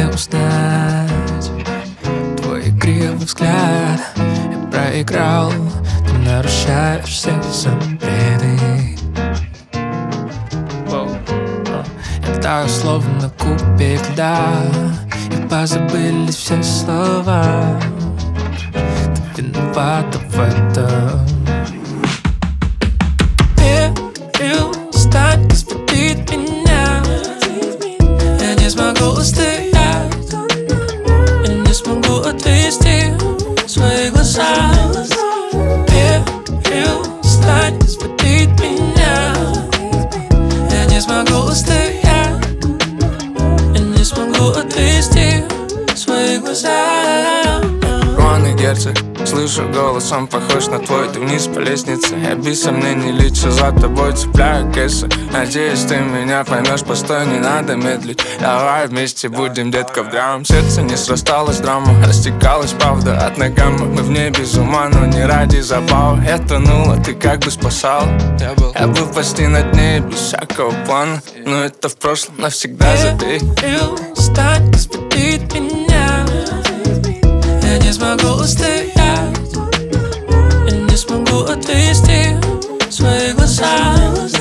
узнать твой игривый взгляд. Я проиграл, ты нарушаешь все запреты. Я таю словно кубик льда, и позабылись все слова. Ты виновата в этом. Перестань изводить меня. Я не смогу устоять, я не смогу отвести свои глаза. Перестань изводить меня. Я не смогу устоять, я не смогу отвести свои глаза. Ронный герцог, слышу голос, он похож на твой. Ты вниз по лестнице, я без сомнений лечу за тобой, цепляю кэсы. Надеюсь, ты меня поймешь, постой, не надо медлить. Давай вместе будем, детка, в драм. Сердце не срасталось, драма растекалась, правда, от ногам. Мы в небе без ума, но не ради забав. Я тонула, ты как бы спасал. Я был почти на дне, без всякого плана. Но это в прошлом, навсегда забей. Перестань изводить меня. Я не смогу устоять, я не смогу отвести свои глаза.